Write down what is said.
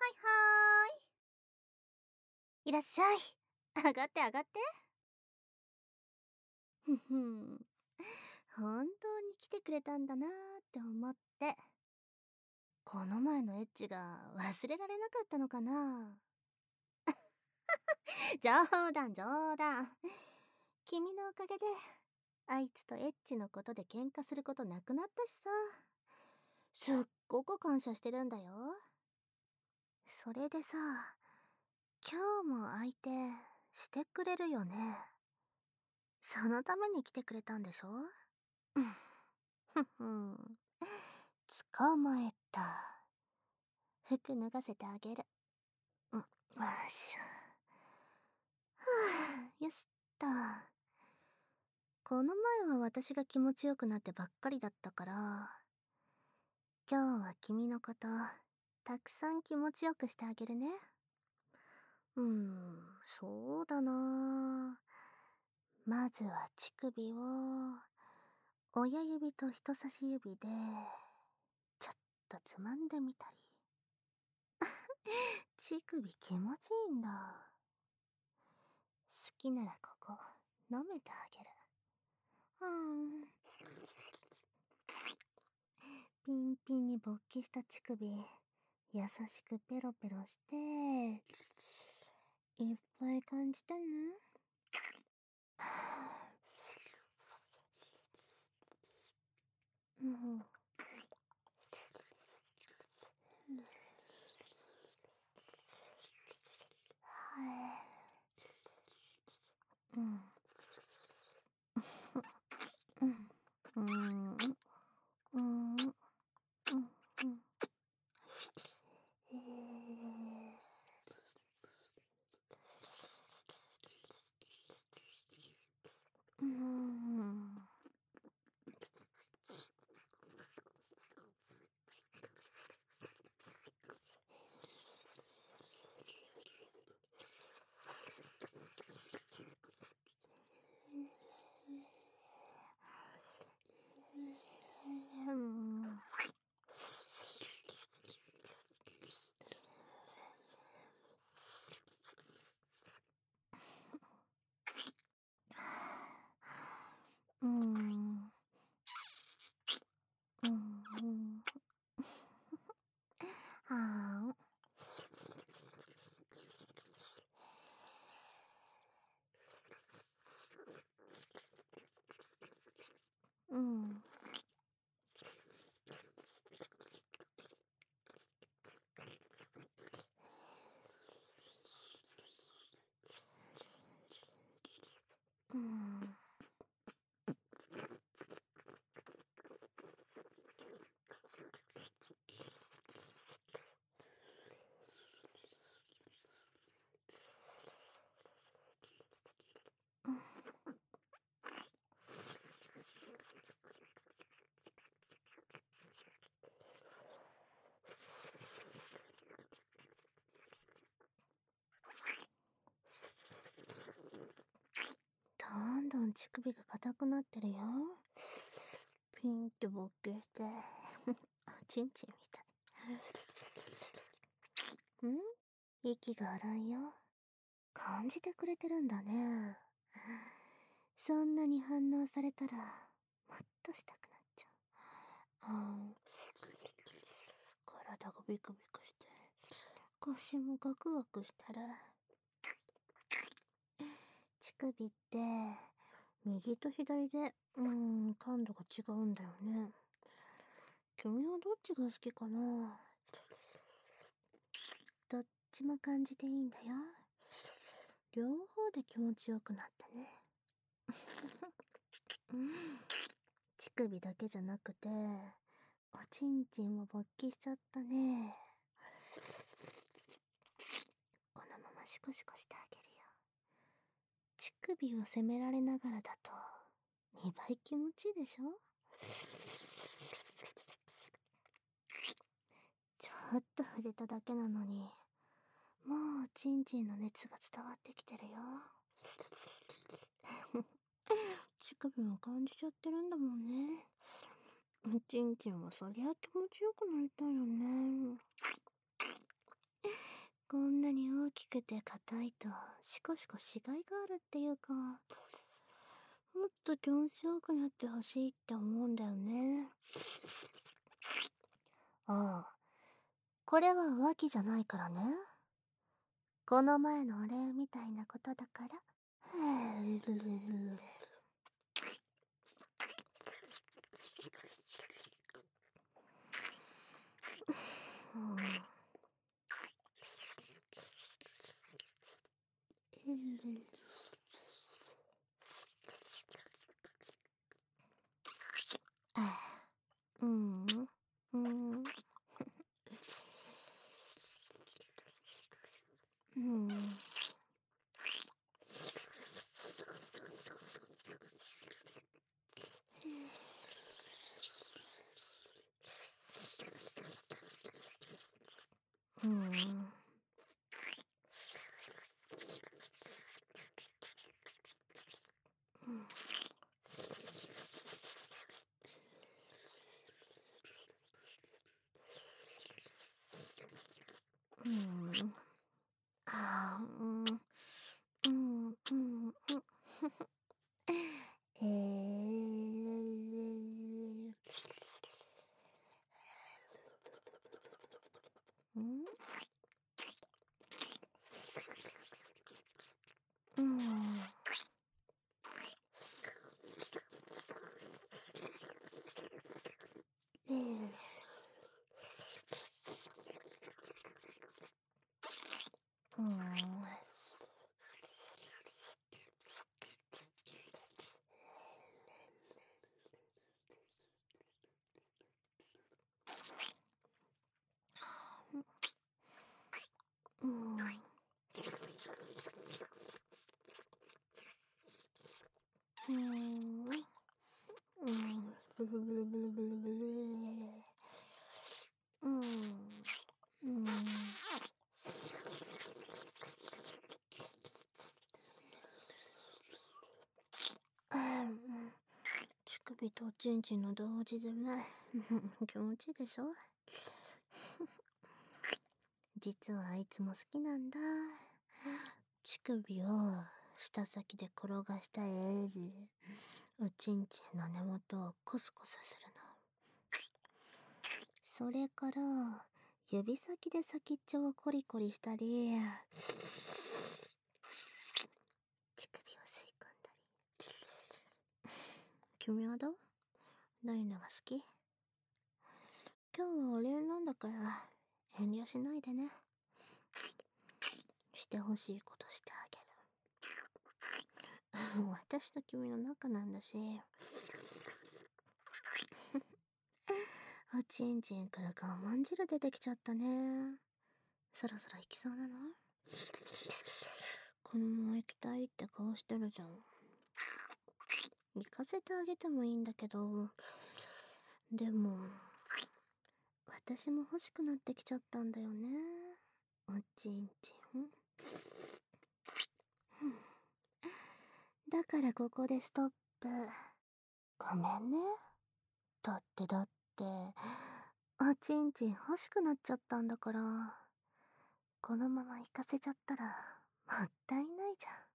いらっしゃい。上がって上がって。ふふん。本当に来てくれたんだなーって思って。この前のエッチが忘れられなかったのかな。冗談冗談。君のおかげで、あいつとエッチのことで喧嘩することなくなったしさ。すっごく感謝してるんだよ。それでさ、今日も相手してくれるよね。そのために来てくれたんでしょ？うん。ふふん。捕まえた。服脱がせてあげる。よいしょ。はあ、よしっと。この前は私が気持ちよくなってばっかりだったから、今日は君のこと、たくさん気持ちよくしてあげるね。そうだな。まずは乳首を、親指と人差し指で、ちょっとつまんでみたり。乳首気持ちいいんだ。好きならここ、舐めてあげる。ピンピンに勃起した乳首、優しくペロペロして、いっぱい感じてね。うん。うん。うん。うん。うん。うん。うん。うん。うん。はあ。うん。うん。どんどん乳首が硬くなってるよ。ピンって勃起して。チンチンみたい。息が荒いよ。感じてくれてるんだね。そんなに反応されたら、もっとしたくなっちゃう。体がビクビクして、腰もガクガクしたら、乳首って、右と左で、感度が違うんだよね。君はどっちが好きかな？どっちも感じていいんだよ。両方で気持ちよくなったね。乳首だけじゃなくて、おちんちんも勃起しちゃったね。このままシコシコしてあげるよ。乳首を責められながらだと、2倍気持ちいいでしょ？ちょっと触れただけなのに、もうちんちんの熱が伝わってきてるよ。乳首も感じちゃってるんだもんね。ちんちんはそりゃ気持ちよくなりたいよね。 きくて硬いとシコシコしがいがあるっていうか、もっと気持ちよくなってほしいって思うんだよね。ああ、これは浮気じゃないからね。この前のお礼みたいなことだから。うん、うん、うん、うん、うん、あー、うん、うん、うん、うん、うん、うん、うん、うん、うん、ブルブルブルブルブルブル、うん、うん、乳首とおちんちんの同時でね、気持ちいいでしょ。実はあいつも好きなんだ。乳首を舌先で転がしたり、おちんちんの根元をコスコスするの。それから、指先で先っちょをコリコリしたり、乳首を吸い込んだり。君はどういうのが好き？今日はお礼なんだから、遠慮しないでね。してほしいことしてあげる。私と君の仲なんだし。おちんちんから我慢汁出てきちゃったね。そろそろ行きそうなの？このまま行きたいって顔してるじゃん。行かせてあげてもいいんだけど、でも、私も欲しくなってきちゃったんだよね。おちんちん。だからここでストップ。ごめんね。だって、おちんちん欲しくなっちゃったんだから。このまま行かせちゃったら、もったいないじゃん。